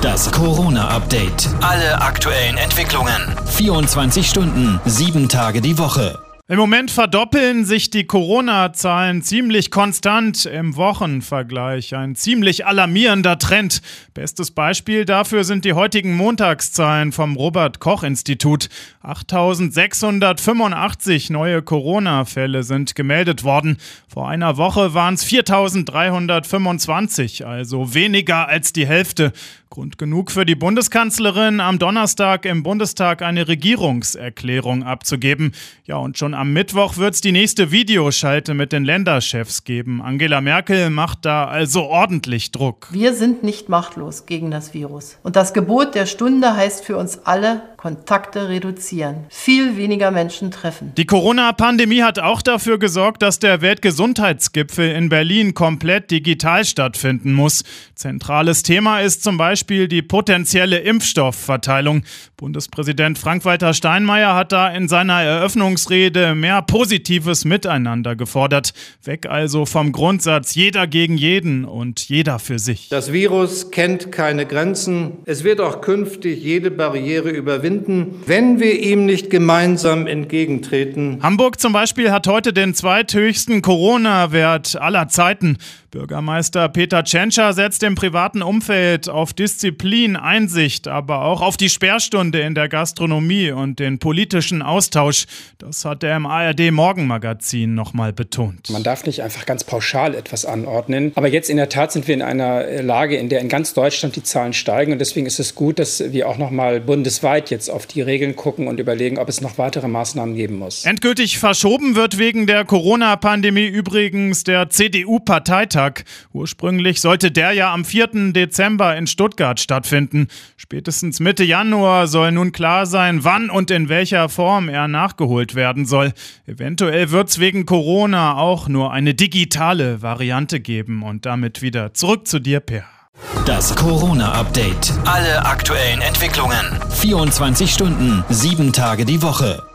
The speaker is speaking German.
Das Corona-Update. Alle aktuellen Entwicklungen. 24 Stunden, 7 Tage die Woche. Im Moment verdoppeln sich die Corona-Zahlen ziemlich konstant im Wochenvergleich. Ein ziemlich alarmierender Trend. Bestes Beispiel dafür sind die heutigen Montagszahlen vom Robert-Koch-Institut. 8.685 neue Corona-Fälle sind gemeldet worden. Vor einer Woche waren es 4.325, also weniger als die Hälfte. Grund genug für die Bundeskanzlerin, am Donnerstag im Bundestag eine Regierungserklärung abzugeben. Ja, und schon am Mittwoch wird es die nächste Videoschalte mit den Länderchefs geben. Angela Merkel macht da also ordentlich Druck. Wir sind nicht machtlos gegen das Virus. Und das Gebot der Stunde heißt für uns alle, Kontakte reduzieren, viel weniger Menschen treffen. Die Corona-Pandemie hat auch dafür gesorgt, dass der Weltgesundheitsgipfel in Berlin komplett digital stattfinden muss. Zentrales Thema ist zum Beispiel die potenzielle Impfstoffverteilung. Bundespräsident Frank-Walter Steinmeier hat da in seiner Eröffnungsrede mehr positives Miteinander gefordert. Weg also vom Grundsatz jeder gegen jeden und jeder für sich. Das Virus kennt keine Grenzen. Es wird auch künftig jede Barriere überwinden, wenn wir ihm nicht gemeinsam entgegentreten. Hamburg zum Beispiel hat heute den zweithöchsten Corona-Wert aller Zeiten. Bürgermeister Peter Tschentscher setzt im privaten Umfeld auf Disziplin, Einsicht, aber auch auf die Sperrstunde in der Gastronomie und den politischen Austausch. Das hat er im ARD-Morgenmagazin nochmal betont. Man darf nicht einfach ganz pauschal etwas anordnen. Aber jetzt in der Tat sind wir in einer Lage, in der in ganz Deutschland die Zahlen steigen. Und deswegen ist es gut, dass wir auch nochmal bundesweit jetzt auf die Regeln gucken und überlegen, ob es noch weitere Maßnahmen geben muss. Endgültig verschoben wird wegen der Corona-Pandemie übrigens der CDU-Parteitag. Ursprünglich sollte der ja am 4. Dezember in Stuttgart stattfinden. Spätestens Mitte Januar soll nun klar sein, wann und in welcher Form er nachgeholt werden soll. Eventuell wird es wegen Corona auch nur eine digitale Variante geben. Und damit wieder zurück zu dir, Per. Das Corona-Update. Alle aktuellen Entwicklungen. 24 Stunden, 7 Tage die Woche.